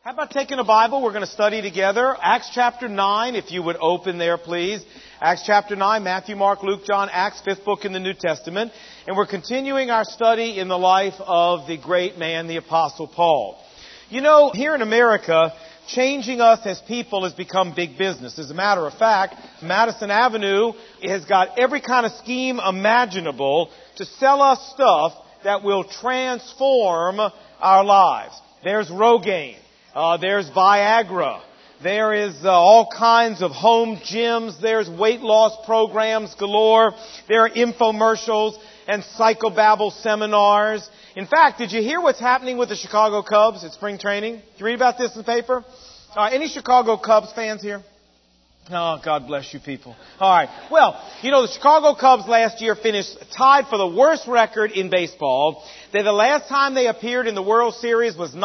How about taking a Bible? We're going to study together. Acts chapter 9, if you would open there, please. Acts chapter 9, Matthew, Mark, Luke, John, Acts, fifth book in the New Testament. And we're continuing our study in the life of the great man, the Apostle Paul. You know, here in America, changing us as people has become big business. As a matter of fact, Madison Avenue has got every kind of scheme imaginable to sell us stuff that will transform our lives. There's Rogaine. There's Viagra. There is all kinds of home gyms. There's weight loss programs galore. There are infomercials and psychobabble seminars. In fact, did you hear what's happening with the Chicago Cubs at spring training? Did you read about this in the paper? Any Chicago Cubs fans here? Oh, God bless you people. All right. Well, you know, the Chicago Cubs last year finished tied for the worst record in baseball. The last time they appeared in the World Series was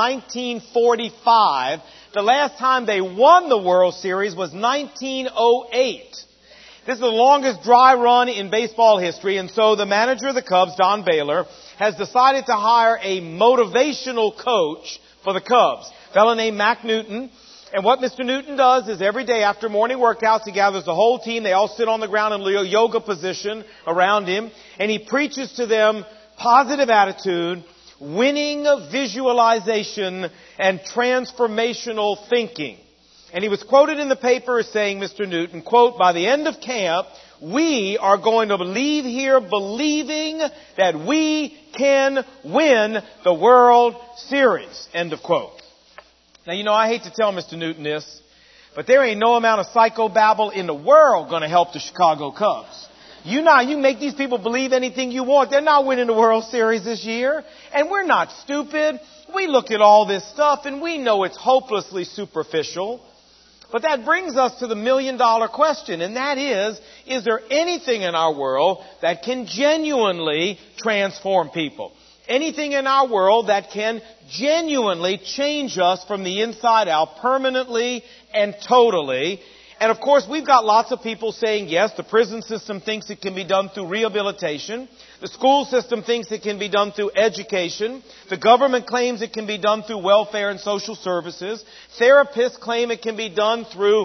1945. The last time they won the World Series was 1908. This is the longest dry run in baseball history, and so the manager of the Cubs, Don Baylor, has decided to hire a motivational coach for the Cubs, a fellow named Mac Newton. And what Mr. Newton does is every day after morning workouts, he gathers the whole team. They all sit on the ground in a yoga position around him. And he preaches to them positive attitude, winning visualization, and transformational thinking. And he was quoted in the paper as saying, Mr. Newton, quote, "By the end of camp, we are going to leave here believing that we can win the World Series," end of quote. Now, you know, I hate to tell Mr. Newton this, but there ain't no amount of psychobabble in the world going to help the Chicago Cubs. You make these people believe anything you want. They're not winning the World Series this year. And we're not stupid. We look at all this stuff and we know it's hopelessly superficial. But that brings us to the million-dollar question, and that is there anything in our world that can genuinely transform people? Anything in our world that can genuinely change us from the inside out permanently and totally. And of course, we've got lots of people saying, yes, the prison system thinks it can be done through rehabilitation. The school system thinks it can be done through education. The government claims it can be done through welfare and social services. Therapists claim it can be done through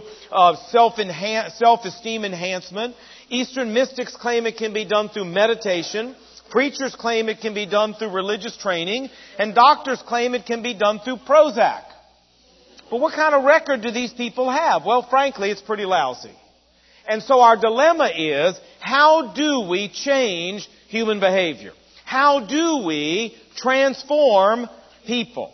self-esteem enhancement. Eastern mystics claim it can be done through meditation. Preachers claim it can be done through religious training, and doctors claim it can be done through Prozac. But what kind of record do these people have? Well, frankly, it's pretty lousy. And so our dilemma is, how do we change human behavior? How do we transform people?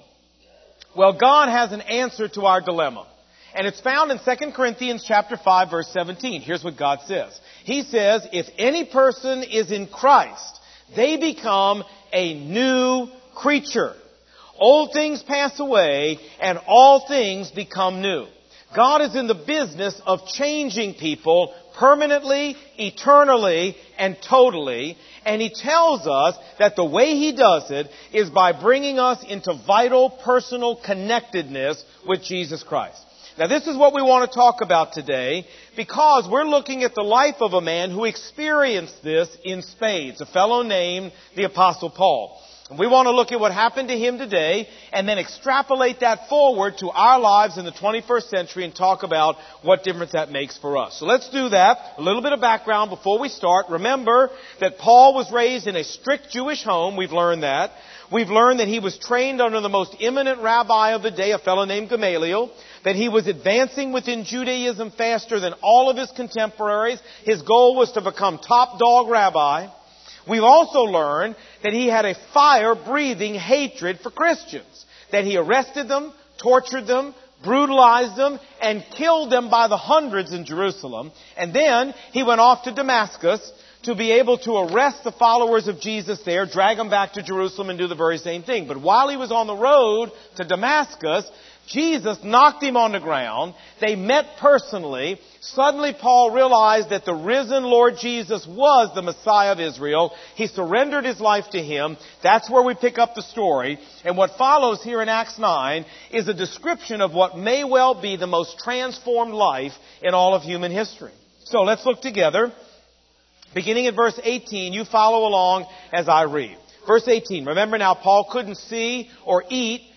Well, God has an answer to our dilemma. And it's found in 2 Corinthians chapter 5, verse 17. Here's what God says. He says, if any person is in Christ, they become a new creature. Old things pass away and all things become new. God is in the business of changing people permanently, eternally, and totally. And He tells us that the way He does it is by bringing us into vital personal connectedness with Jesus Christ. Now, this is what we want to talk about today because we're looking at the life of a man who experienced this in spades, a fellow named the Apostle Paul. And we want to look at what happened to him today and then extrapolate that forward to our lives in the 21st century and talk about what difference that makes for us. So let's do that. A little bit of background before we start. Remember that Paul was raised in a strict Jewish home. We've learned that. We've learned that he was trained under the most eminent rabbi of the day, a fellow named Gamaliel, that he was advancing within Judaism faster than all of his contemporaries. His goal was to become top dog rabbi. We've also learned that he had a fire-breathing hatred for Christians, that he arrested them, tortured them, brutalized them, and killed them by the hundreds in Jerusalem. And then he went off to Damascus to be able to arrest the followers of Jesus there, drag them back to Jerusalem, and do the very same thing. But while he was on the road to Damascus, Jesus knocked him on the ground. They met personally. Suddenly Paul realized that the risen Lord Jesus was the Messiah of Israel. He surrendered his life to Him. That's where we pick up the story. And what follows here in Acts 9 is a description of what may well be the most transformed life in all of human history. So let's look together. Beginning at verse 18, you follow along as I read. Verse 18, remember now, Paul couldn't see or eat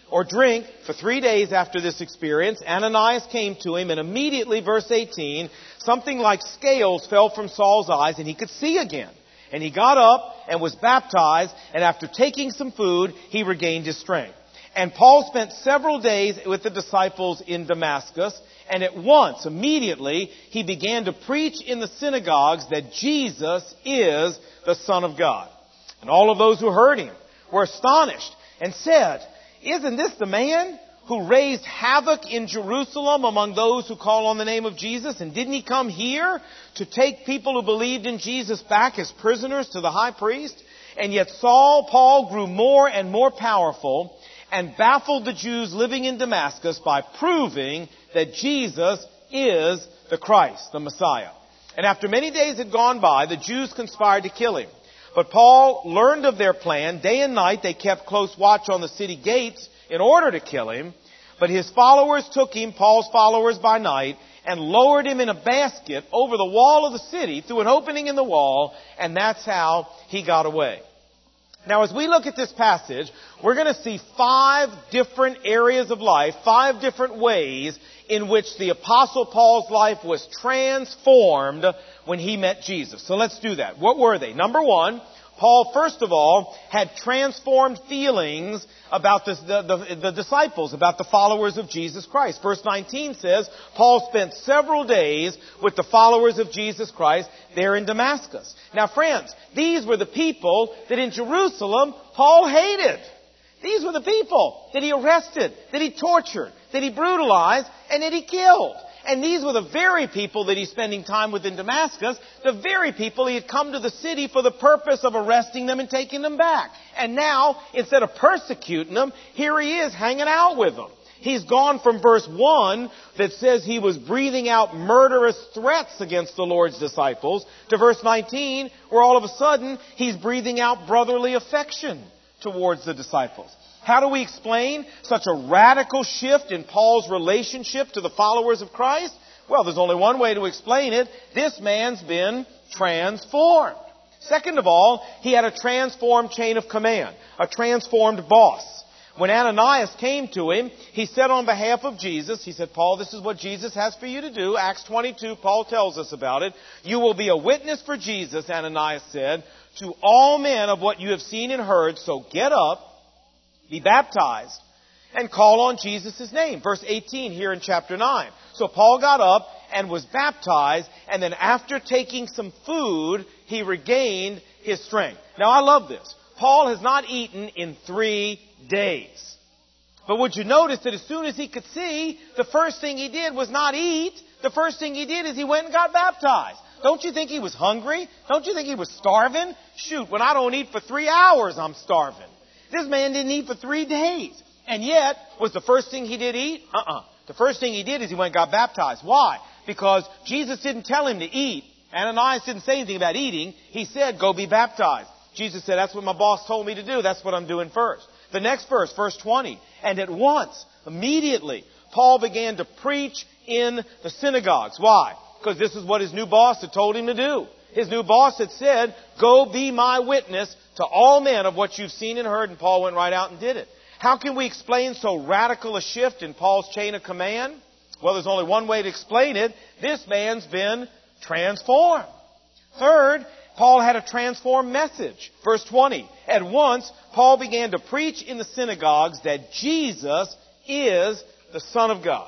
or drink for 3 days after this experience. Ananias came to him, and immediately, verse 18, something like scales fell from Saul's eyes, and he could see again. And he got up and was baptized, and after taking some food, he regained his strength. And Paul spent several days with the disciples in Damascus, and at once, immediately, he began to preach in the synagogues that Jesus is the Son of God. And all of those who heard him were astonished and said, "Isn't this the man who raised havoc in Jerusalem among those who call on the name of Jesus? And didn't he come here to take people who believed in Jesus back as prisoners to the high priest?" And yet Paul grew more and more powerful and baffled the Jews living in Damascus by proving that Jesus is the Christ, the Messiah. And after many days had gone by, the Jews conspired to kill him. But Paul learned of their plan. Day and night they kept close watch on the city gates in order to kill him. But his followers took him, Paul's followers, by night and lowered him in a basket over the wall of the city through an opening in the wall, and that's how he got away. Now, as we look at this passage, we're going to see 5 different areas of life, 5 different ways in which the Apostle Paul's life was transformed when he met Jesus. So let's do that. What were they? Number 1, Paul, first of all, had transformed feelings about the disciples, about the followers of Jesus Christ. Verse 19 says, Paul spent several days with the followers of Jesus Christ there in Damascus. Now, friends, these were the people that in Jerusalem Paul hated. These were the people that he arrested, that he tortured, that he brutalized, and that he killed. And these were the very people that he's spending time with in Damascus, the very people he had come to the city for the purpose of arresting them and taking them back. And now, instead of persecuting them, here he is hanging out with them. He's gone from verse 1 that says he was breathing out murderous threats against the Lord's disciples to verse 19 where all of a sudden he's breathing out brotherly affection towards the disciples. How do we explain such a radical shift in Paul's relationship to the followers of Christ? Well, there's only one way to explain it. This man's been transformed. Second of all, he had a transformed chain of command, a transformed boss. When Ananias came to him, he said on behalf of Jesus, he said, Paul, this is what Jesus has for you to do. Acts 22, Paul tells us about it. You will be a witness for Jesus, Ananias said, to all men of what you have seen and heard. So get up, be baptized, and call on Jesus' name. Verse 18 here in chapter 9. So Paul got up and was baptized, and then after taking some food, he regained his strength. Now I love this. Paul has not eaten in 3 days. But would you notice that as soon as he could see, the first thing he did was not eat. The first thing he did is he went and got baptized. Don't you think he was hungry? Don't you think he was starving? Shoot, when I don't eat for 3 hours, I'm starving. This man didn't eat for 3 days. And yet, was the first thing he did eat? The first thing he did is he went and got baptized. Why? Because Jesus didn't tell him to eat. Ananias didn't say anything about eating. He said, go be baptized. Jesus said, that's what my boss told me to do. That's what I'm doing first. The next verse, verse 20. And at once, immediately, Paul began to preach in the synagogues. Why? Because this is what his new boss had told him to do. His new boss had said, go be my witness to all men of what you've seen and heard. And Paul went right out and did it. How can we explain so radical a shift in Paul's chain of command? Well, there's only one way to explain it. This man's been transformed. Third, Paul had a transformed message. Verse 20. At once, Paul began to preach in the synagogues that Jesus is the Son of God.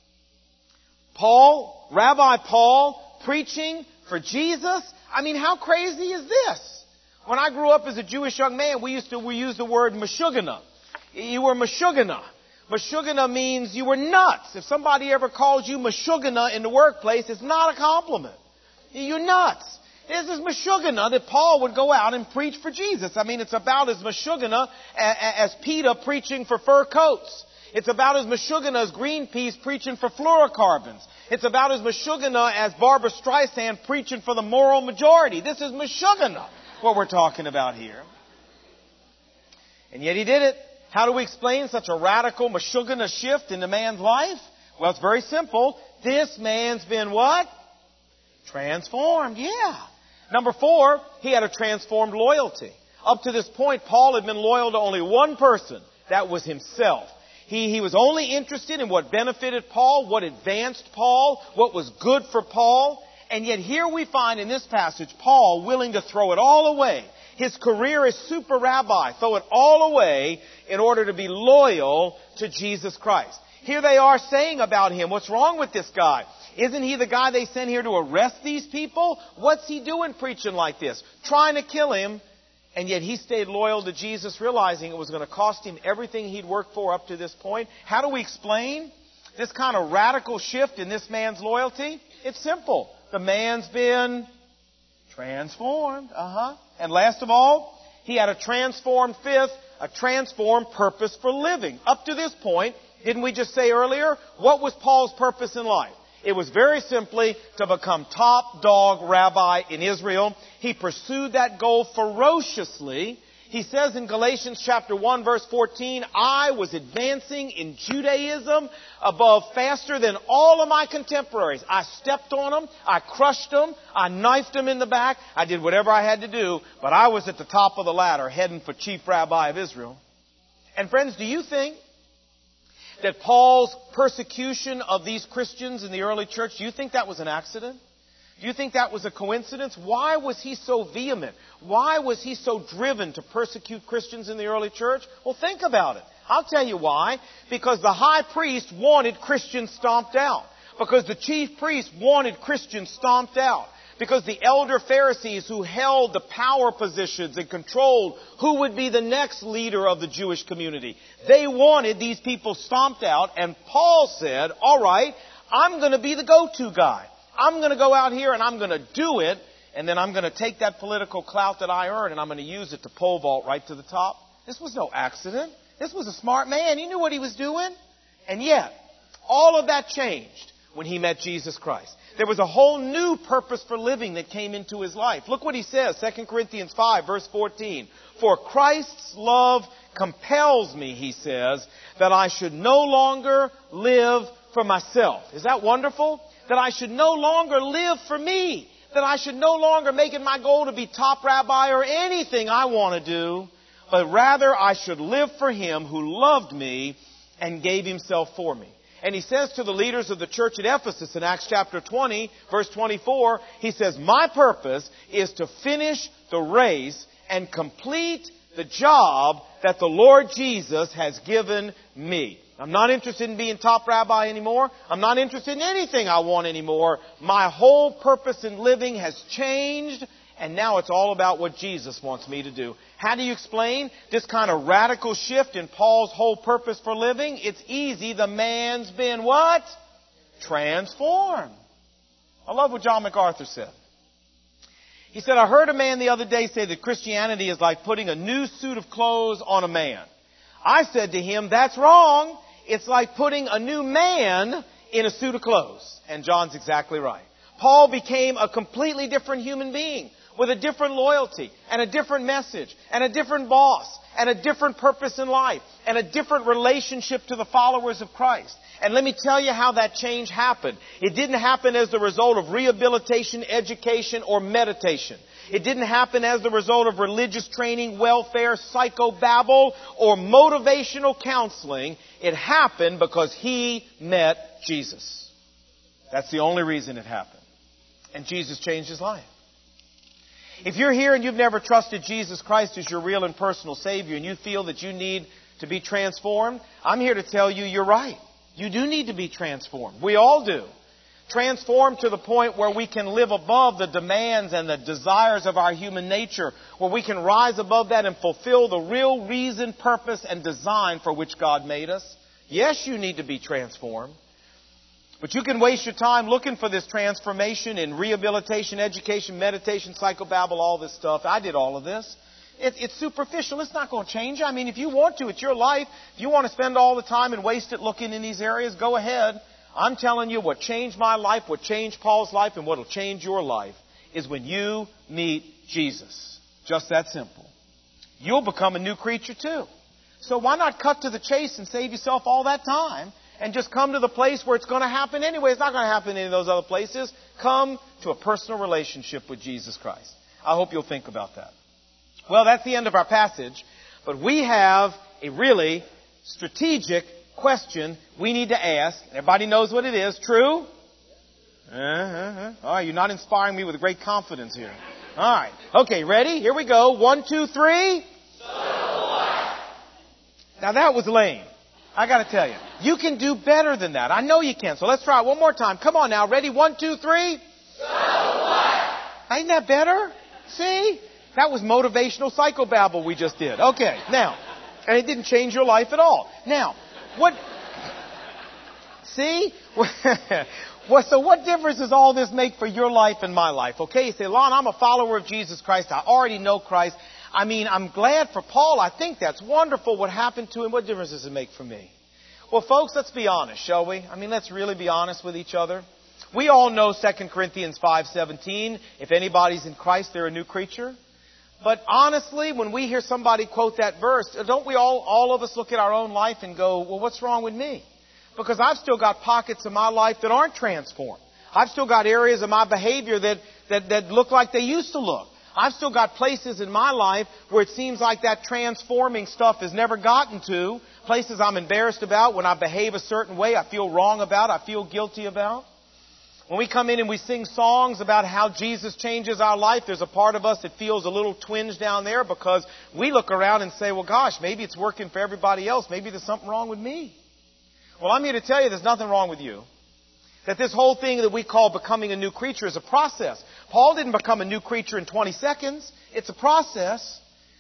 Rabbi Paul, preaching for Jesus? I mean, how crazy is this? When I grew up as a Jewish young man, we used the word meshugana. You were meshugana. Meshugana means you were nuts. If somebody ever calls you meshugana in the workplace, it's not a compliment. You're nuts. This is meshugana that Paul would go out and preach for Jesus. I mean, it's about as meshugana as PETA preaching for fur coats. It's about as meshugana as Greenpeace preaching for fluorocarbons. It's about as meshugana as Barbara Streisand preaching for the moral majority. This is meshugana, what we're talking about here. And yet he did it. How do we explain such a radical meshugana shift in the man's life? Well, it's very simple. This man's been what? Transformed, yeah. Number 4, he had a transformed loyalty. Up to this point, Paul had been loyal to only one person. That was himself. He was only interested in what benefited Paul, what advanced Paul, what was good for Paul. And yet here we find in this passage Paul willing to throw it all away. His career as super rabbi, throw it all away in order to be loyal to Jesus Christ. Here they are saying about him, what's wrong with this guy? Isn't he the guy they sent here to arrest these people? What's he doing preaching like this? Trying to kill him. And yet he stayed loyal to Jesus, realizing it was going to cost him everything he'd worked for up to this point. How do we explain this kind of radical shift in this man's loyalty? It's simple. The man's been transformed. And last of all, he had a transformed a transformed purpose for living. Up to this point, didn't we just say earlier, what was Paul's purpose in life? It was very simply to become top dog rabbi in Israel. He pursued that goal ferociously. He says in Galatians chapter 1 verse 14, I was advancing in Judaism faster than all of my contemporaries. I stepped on them. I crushed them. I knifed them in the back. I did whatever I had to do. But I was at the top of the ladder heading for chief rabbi of Israel. And friends, do you think that Paul's persecution of these Christians in the early church, do you think that was an accident? Do you think that was a coincidence? Why was he so vehement? Why was he so driven to persecute Christians in the early church? Well, think about it. I'll tell you why. Because the high priest wanted Christians stomped out. Because the chief priest wanted Christians stomped out. Because the elder Pharisees who held the power positions and controlled who would be the next leader of the Jewish community, they wanted these people stomped out. And Paul said, all right, I'm going to be the go-to guy. I'm going to go out here and I'm going to do it. And then I'm going to take that political clout that I earned and I'm going to use it to pole vault right to the top. This was no accident. This was a smart man. He knew what he was doing. And yet, all of that changed when he met Jesus Christ. There was a whole new purpose for living that came into his life. Look what he says, 2 Corinthians 5, verse 14. For Christ's love compels me, he says, that I should no longer live for myself. Is that wonderful? That I should no longer live for me. That I should no longer make it my goal to be top rabbi or anything I want to do. But rather I should live for him who loved me and gave himself for me. And he says to the leaders of the church at Ephesus in Acts chapter 20, verse 24, he says, my purpose is to finish the race and complete the job that the Lord Jesus has given me. I'm not interested in being top rabbi anymore. I'm not interested in anything I want anymore. My whole purpose in living has changed, and now it's all about what Jesus wants me to do. How do you explain this kind of radical shift in Paul's whole purpose for living? It's easy. The man's been what? Transformed. I love what John MacArthur said. He said, I heard a man the other day say that Christianity is like putting a new suit of clothes on a man. I said to him, that's wrong. It's like putting a new man in a suit of clothes. And John's exactly right. Paul became a completely different human being with a different loyalty and a different message and a different boss and a different purpose in life and a different relationship to the followers of Christ. And let me tell you how that change happened. It didn't happen as the result of rehabilitation, education, or meditation. It didn't happen as the result of religious training, welfare, psychobabble, or motivational counseling. It happened because he met Jesus. That's the only reason it happened. And Jesus changed his life. If you're here and you've never trusted Jesus Christ as your real and personal Savior and you feel that you need to be transformed, I'm here to tell you you're right. You do need to be transformed. We all do. Transformed to the point where we can live above the demands and the desires of our human nature, where we can rise above that and fulfill the real reason, purpose, and design for which God made us. Yes, you need to be transformed. But you can waste your time looking for this transformation in rehabilitation, education, meditation, psychobabble, all this stuff. I did all of this. It's superficial. It's not going to change. I mean, if you want to, it's your life. If you want to spend all the time and waste it looking in these areas, go ahead. I'm telling you what changed my life, what changed Paul's life, and what will change your life is when you meet Jesus. Just that simple. You'll become a new creature too. So why not cut to the chase and save yourself all that time and just come to the place where it's going to happen anyway? It's not going to happen in any of those other places. Come to a personal relationship with Jesus Christ. I hope you'll think about that. Well, that's the end of our passage, but we have a really strategic question we need to ask. Everybody knows what it is. True? All right, you're not inspiring me with great confidence here. All right. Okay, ready? Here we go. 1, 2, 3. So what? Now that was lame. I got to tell you. You can do better than that. I know you can. So let's try it one more time. Come on now. Ready? 1, 2, 3. So what? Ain't that better? See? That was motivational psychobabble we just did. Okay. Now, and it didn't change your life at all. Now, what? See? So what difference does all this make for your life and my life? Okay, you say, Lon, I'm a follower of Jesus Christ. I already know Christ. I mean, I'm glad for Paul. I think that's wonderful what happened to him. What difference does it make for me? Well, folks, let's be honest, shall we? I mean, let's really be honest with each other. We all know 2 Corinthians 5:17. If anybody's in Christ, they're a new creature. But honestly, when we hear somebody quote that verse, don't we all of us look at our own life and go, well, what's wrong with me? Because I've still got pockets of my life that aren't transformed. I've still got areas of my behavior that look like they used to look. I've still got places in my life where it seems like that transforming stuff has never gotten to. Places I'm embarrassed about when I behave a certain way, I feel wrong about, I feel guilty about. When we come in and we sing songs about how Jesus changes our life, there's a part of us that feels a little twinge down there because we look around and say, well, gosh, maybe it's working for everybody else. Maybe there's something wrong with me. Well, I'm here to tell you there's nothing wrong with you. That this whole thing that we call becoming a new creature is a process. Paul didn't become a new creature in 20 seconds. It's a process.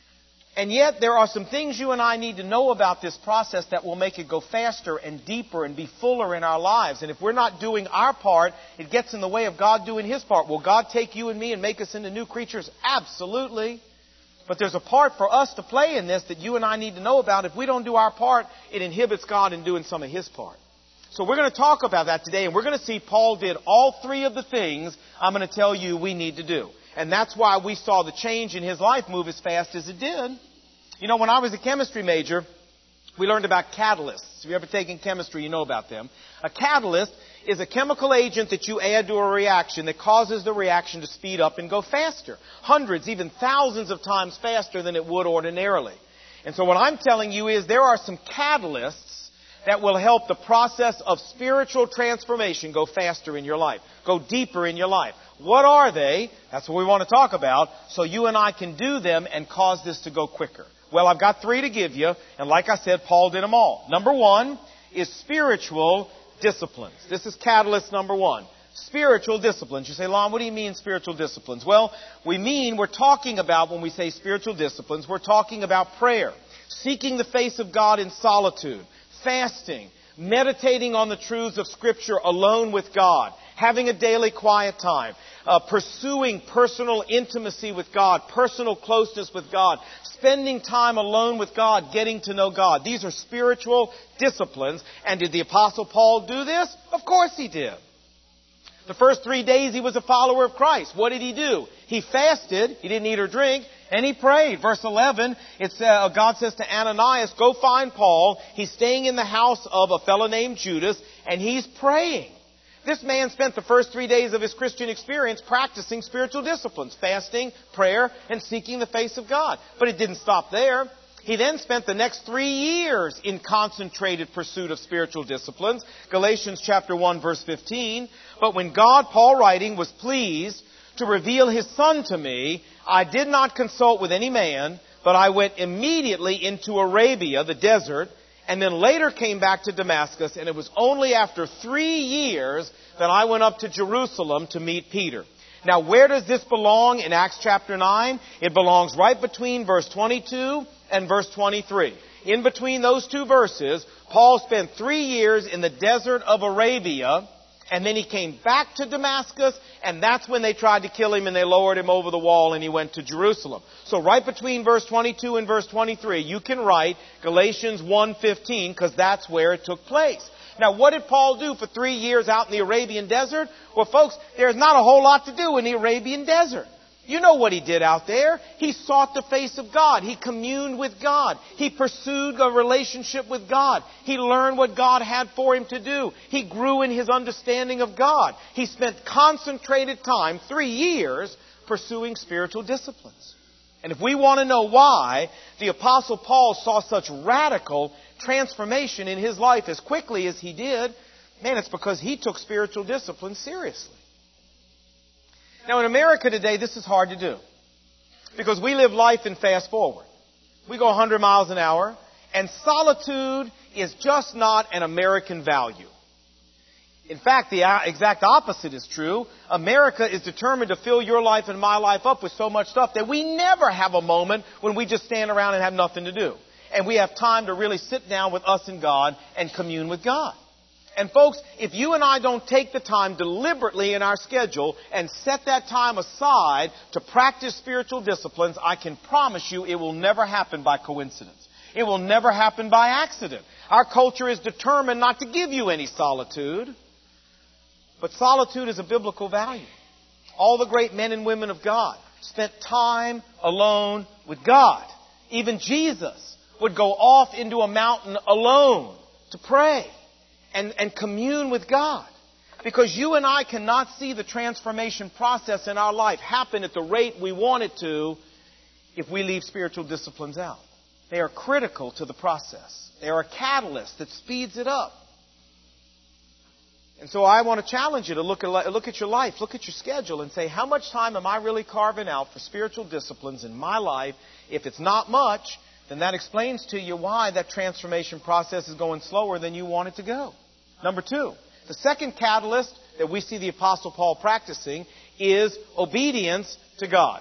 And yet there are some things you and I need to know about this process that will make it go faster and deeper and be fuller in our lives. And if we're not doing our part, it gets in the way of God doing His part. Will God take you and me and make us into new creatures? Absolutely. But there's a part for us to play in this that you and I need to know about. If we don't do our part, it inhibits God in doing some of His part. So we're going to talk about that today, and we're going to see Paul did all three of the things I'm going to tell you we need to do. And that's why we saw the change in his life move as fast as it did. You know, when I was a chemistry major, we learned about catalysts. If you've ever taken chemistry, you know about them. A catalyst is a chemical agent that you add to a reaction that causes the reaction to speed up and go faster. Hundreds, even thousands of times faster than it would ordinarily. And so what I'm telling you is there are some catalysts that will help the process of spiritual transformation go faster in your life, go deeper in your life. What are they? That's what we want to talk about, so you and I can do them and cause this to go quicker. Well, I've got 3 to give you, and like I said, Paul did them all. Number 1 is spiritual disciplines. This is catalyst number 1. Spiritual disciplines. You say, Lon, what do you mean spiritual disciplines? Well, we're talking about, when we say spiritual disciplines, we're talking about prayer, seeking the face of God in solitude, fasting, meditating on the truths of Scripture alone with God, having a daily quiet time, pursuing personal intimacy with God, personal closeness with God, spending time alone with God, getting to know God. These are spiritual disciplines. And did the Apostle Paul do this? Of course he did. The first 3 days he was a follower of Christ. What did he do? He fasted. He didn't eat or drink. And he prayed. Verse 11, God says to Ananias, go find Paul. He's staying in the house of a fellow named Judas, and he's praying. This man spent the first 3 days of his Christian experience practicing spiritual disciplines, fasting, prayer, and seeking the face of God. But it didn't stop there. He then spent the next 3 years in concentrated pursuit of spiritual disciplines. Galatians chapter 1, verse 15. But when God, Paul writing, was pleased to reveal His Son to me, I did not consult with any man, but I went immediately into Arabia, the desert, and then later came back to Damascus, and it was only after 3 years that I went up to Jerusalem to meet Peter. Now, where does this belong in Acts chapter 9? It belongs right between verse 22 and verse 23. In between those 2 verses, Paul spent 3 years in the desert of Arabia, and then he came back to Damascus, and that's when they tried to kill him, and they lowered him over the wall, and he went to Jerusalem. So right between verse 22 and verse 23, you can write Galatians 1:15, because that's where it took place. Now, what did Paul do for 3 years out in the Arabian desert? Well, folks, there's not a whole lot to do in the Arabian desert. You know what he did out there. He sought the face of God. He communed with God. He pursued a relationship with God. He learned what God had for him to do. He grew in his understanding of God. He spent concentrated time, 3 years, pursuing spiritual disciplines. And if we want to know why the Apostle Paul saw such radical transformation in his life as quickly as he did, man, it's because he took spiritual discipline seriously. Now, in America today, this is hard to do because we live life in fast forward. We go 100 miles an hour, and solitude is just not an American value. In fact, the exact opposite is true. America is determined to fill your life and my life up with so much stuff that we never have a moment when we just stand around and have nothing to do. And we have time to really sit down with us and God and commune with God. And folks, if you and I don't take the time deliberately in our schedule and set that time aside to practice spiritual disciplines, I can promise you it will never happen by coincidence. It will never happen by accident. Our culture is determined not to give you any solitude. But solitude is a biblical value. All the great men and women of God spent time alone with God. Even Jesus would go off into a mountain alone to pray and commune with God. Because you and I cannot see the transformation process in our life happen at the rate we want it to if we leave spiritual disciplines out. They are critical to the process. They are a catalyst that speeds it up. And so I want to challenge you to look at your life, look at your schedule and say, how much time am I really carving out for spiritual disciplines in my life? If it's not much, then that explains to you why that transformation process is going slower than you want it to go. Number two, the second catalyst that we see the Apostle Paul practicing is obedience to God.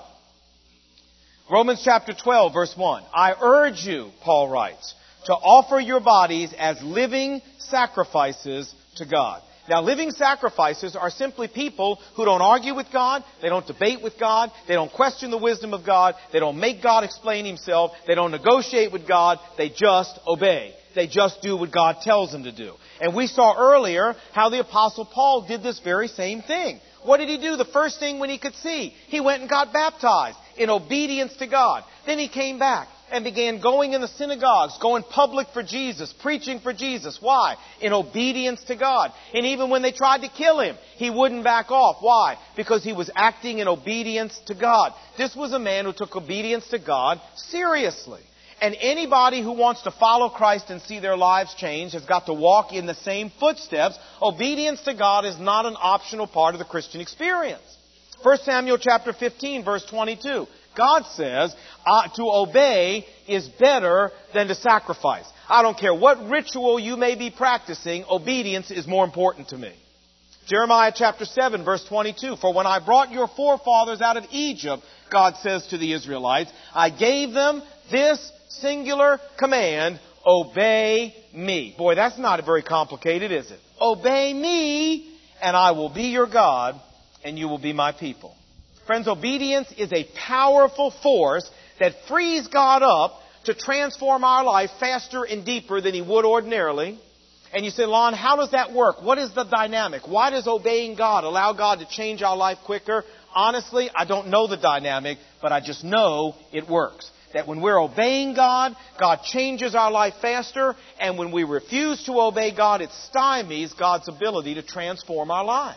Romans chapter 12, verse 1. I urge you, Paul writes, to offer your bodies as living sacrifices to God. Now, living sacrifices are simply people who don't argue with God, they don't debate with God, they don't question the wisdom of God, they don't make God explain Himself, they don't negotiate with God, they just obey. They just do what God tells them to do. And we saw earlier how the Apostle Paul did this very same thing. What did he do the first thing when he could see? He went and got baptized in obedience to God. Then he came back and began going in the synagogues, going public for Jesus, preaching for Jesus. Why? In obedience to God. And even when they tried to kill him, he wouldn't back off. Why? Because he was acting in obedience to God. This was a man who took obedience to God seriously. And anybody who wants to follow Christ and see their lives change has got to walk in the same footsteps. Obedience to God is not an optional part of the Christian experience. 1 Samuel chapter 15, verse 22. God says, to obey is better than to sacrifice. I don't care what ritual you may be practicing, obedience is more important to me. Jeremiah chapter 7, verse 22. For when I brought your forefathers out of Egypt, God says to the Israelites, I gave them this singular command, obey me. Boy, that's not very complicated, is it? Obey me, and I will be your God, and you will be my people. Friends, obedience is a powerful force that frees God up to transform our life faster and deeper than He would ordinarily. And you say, Lon, how does that work? What is the dynamic? Why does obeying God allow God to change our life quicker? Honestly, I don't know the dynamic, but I just know it works. That when we're obeying God, God changes our life faster. And when we refuse to obey God, it stymies God's ability to transform our lives.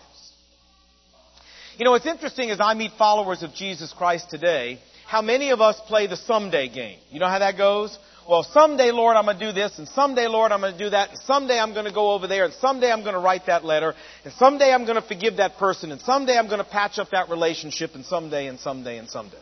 You know, it's interesting as I meet followers of Jesus Christ today, how many of us play the someday game. You know how that goes? Well, someday, Lord, I'm going to do this, and someday, Lord, I'm going to do that, and someday I'm going to go over there, and someday I'm going to write that letter, and someday I'm going to forgive that person, and someday I'm going to patch up that relationship, and someday, and someday, and someday.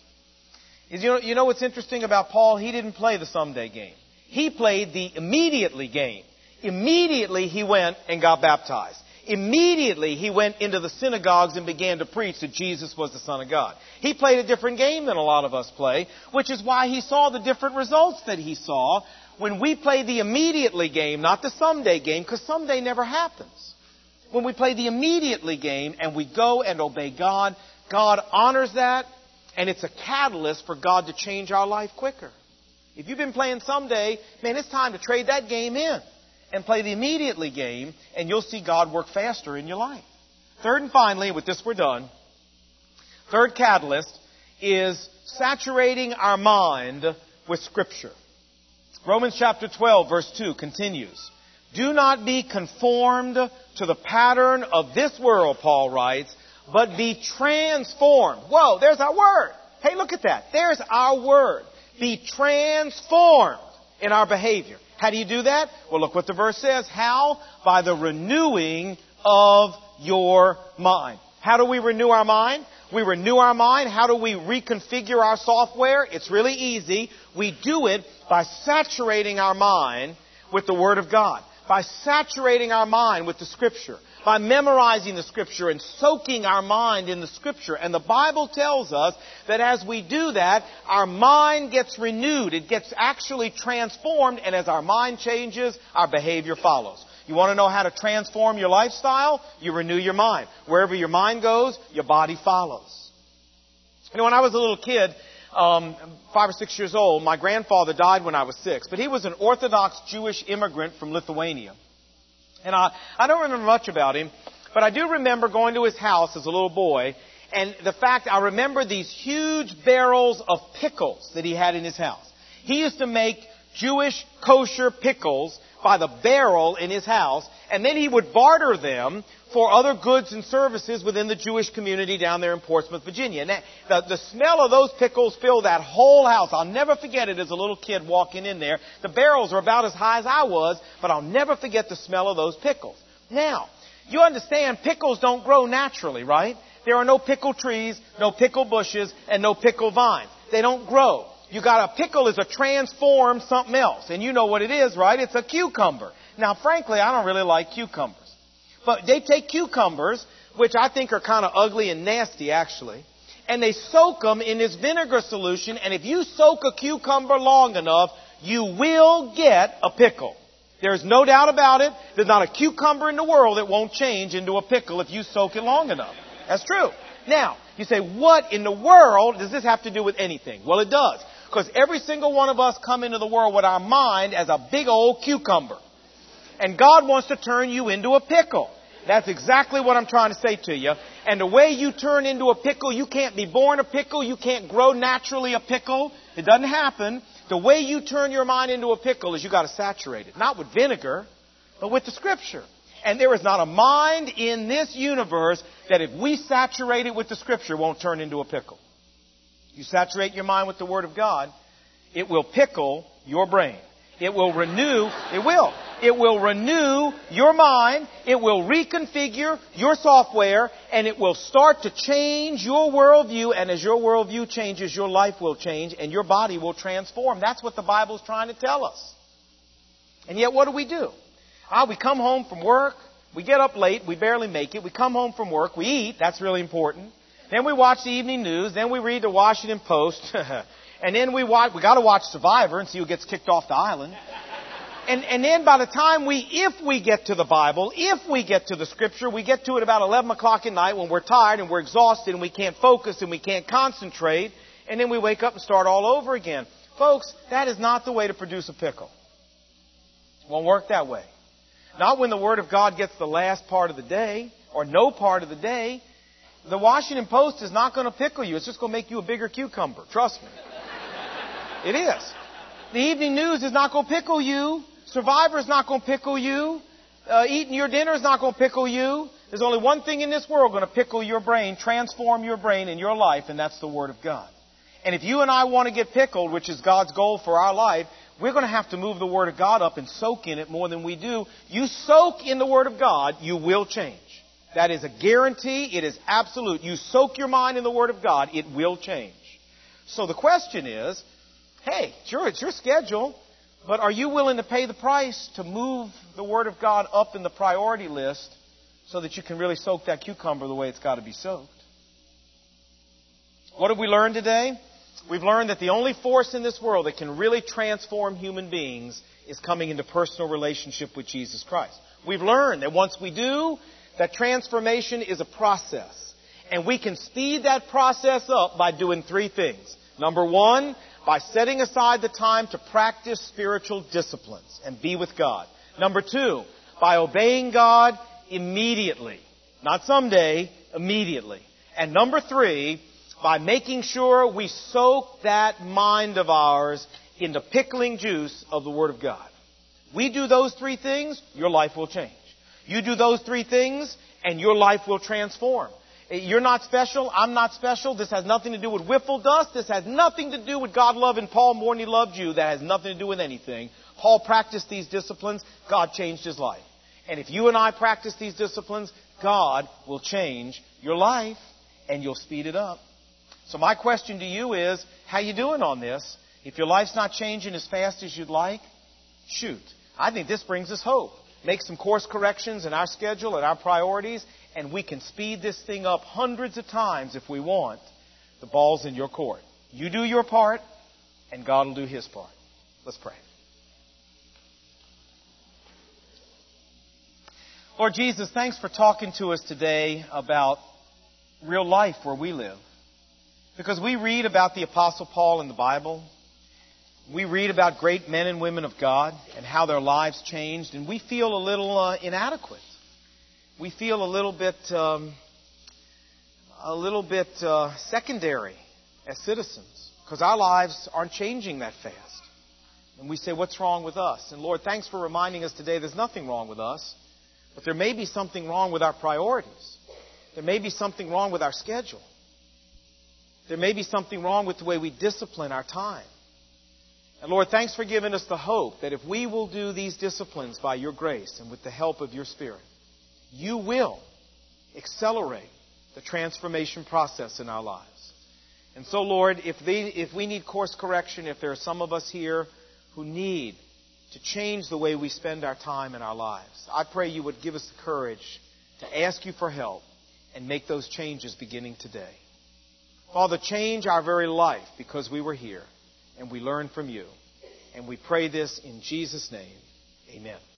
You know what's interesting about Paul? He didn't play the someday game. He played the immediately game. Immediately he went and got baptized. Immediately he went into the synagogues and began to preach that Jesus was the Son of God. He played a different game than a lot of us play, which is why he saw the different results that he saw when we play the immediately game, not the someday game, because someday never happens. When we play the immediately game and we go and obey God, God honors that, and it's a catalyst for God to change our life quicker. If you've been playing someday, man, it's time to trade that game in and play the immediately game, and you'll see God work faster in your life. Third and finally, with this we're done, third catalyst is saturating our mind with Scripture. Romans chapter 12, verse 2 continues. Do not be conformed to the pattern of this world, Paul writes, but be transformed. Whoa, there's our word. Hey, look at that. There's our word. Be transformed in our behavior. How do you do that? Well, look what the verse says. How? By the renewing of your mind. How do we renew our mind? We renew our mind. How do we reconfigure our software? It's really easy. We do it by saturating our mind with the Word of God, by saturating our mind with the Scripture, by memorizing the Scripture and soaking our mind in the Scripture. And the Bible tells us that as we do that, our mind gets renewed. It gets actually transformed, and as our mind changes, our behavior follows. You want to know how to transform your lifestyle? You renew your mind. Wherever your mind goes, your body follows. You know, when I was a little kid, 5 or 6 years old, my grandfather died when I was 6. But he was an Orthodox Jewish immigrant from Lithuania. And I don't remember much about him, but I do remember going to his house as a little boy. And the fact, I remember these huge barrels of pickles that he had in his house. He used to make Jewish kosher pickles by the barrel in his house, and then he would barter them for other goods and services within the Jewish community down there in Portsmouth, Virginia. And the smell of those pickles filled that whole house. I'll never forget it as a little kid walking in there. The barrels were about as high as I was, but I'll never forget the smell of those pickles. Now, you understand pickles don't grow naturally, right? There are no pickle trees, no pickle bushes, and no pickle vines. They don't grow. A pickle is a transformed something else. And you know what it is, right? It's a cucumber. Now, frankly, I don't really like cucumbers. But they take cucumbers, which I think are kind of ugly and nasty, actually, and they soak them in this vinegar solution. And if you soak a cucumber long enough, you will get a pickle. There's no doubt about it. There's not a cucumber in the world that won't change into a pickle if you soak it long enough. That's true. Now, you say, what in the world does this have to do with anything? Well, it does. Because every single one of us come into the world with our mind as a big old cucumber. And God wants to turn you into a pickle. That's exactly what I'm trying to say to you. And the way you turn into a pickle, you can't be born a pickle. You can't grow naturally a pickle. It doesn't happen. The way you turn your mind into a pickle is you got to saturate it. Not with vinegar, but with the Scripture. And there is not a mind in this universe that if we saturate it with the Scripture won't turn into a pickle. You saturate your mind with the Word of God, it will pickle your brain. It will renew your mind. It will reconfigure your software, and it will start to change your worldview. And as your worldview changes, your life will change, and your body will transform. That's what the Bible is trying to tell us. And yet, what do? We come home from work. We get up late. We barely make it. We come home from work. We eat. That's really important. Then we watch the evening news. Then we read the Washington Post. And then we got to watch Survivor and see who gets kicked off the island. And then by the time if we get to the Bible, if we get to the Scripture, we get to it about 11 o'clock at night when we're tired and we're exhausted and we can't focus and we can't concentrate. And then we wake up and start all over again. Folks, that is not the way to produce a pickle. It won't work that way. Not when the Word of God gets the last part of the day or no part of the day. The Washington Post is not going to pickle you. It's just going to make you a bigger cucumber. Trust me. It is. The evening news is not going to pickle you. Survivor is not going to pickle you. Eating your dinner is not going to pickle you. There's only one thing in this world going to pickle your brain, transform your brain and your life, and that's the Word of God. And if you and I want to get pickled, which is God's goal for our life, we're going to have to move the Word of God up and soak in it more than we do. You soak in the Word of God, you will change. That is a guarantee. It is absolute. You soak your mind in the Word of God, it will change. So the question is, hey, sure, it's your schedule, but are you willing to pay the price to move the Word of God up in the priority list so that you can really soak that cucumber the way it's got to be soaked? What have we learned today? We've learned that the only force in this world that can really transform human beings is coming into personal relationship with Jesus Christ. We've learned that once we do, that transformation is a process. And we can speed that process up by doing 3 things. Number 1, by setting aside the time to practice spiritual disciplines and be with God. Number 2, by obeying God immediately. Not someday, immediately. And number 3, by making sure we soak that mind of ours in the pickling juice of the Word of God. We do those 3 things, your life will change. You do those 3 things, and your life will transform. You're not special. I'm not special. This has nothing to do with wiffle dust. This has nothing to do with God loving Paul more than He loved you. That has nothing to do with anything. Paul practiced these disciplines. God changed his life. And if you and I practice these disciplines, God will change your life and you'll speed it up. So my question to you is, how you doing on this? If your life's not changing as fast as you'd like, shoot. I think this brings us hope. Make some course corrections in our schedule and our priorities, and we can speed this thing up hundreds of times if we want. The ball's in your court. You do your part, and God will do His part. Let's pray. Lord Jesus, thanks for talking to us today about real life where we live. Because we read about the Apostle Paul in the Bible. We read about great men and women of God and how their lives changed, and we feel a little inadequate. We feel a little bit secondary as citizens because our lives aren't changing that fast. And we say, what's wrong with us? And Lord, thanks for reminding us today there's nothing wrong with us, but there may be something wrong with our priorities. There may be something wrong with our schedule. There may be something wrong with the way we discipline our time. And Lord, thanks for giving us the hope that if we will do these disciplines by Your grace and with the help of Your Spirit, You will accelerate the transformation process in our lives. And so, Lord, if we need course correction, if there are some of us here who need to change the way we spend our time in our lives, I pray You would give us the courage to ask You for help and make those changes beginning today. Father, change our very life because we were here and we learned from You. And we pray this in Jesus' name. Amen.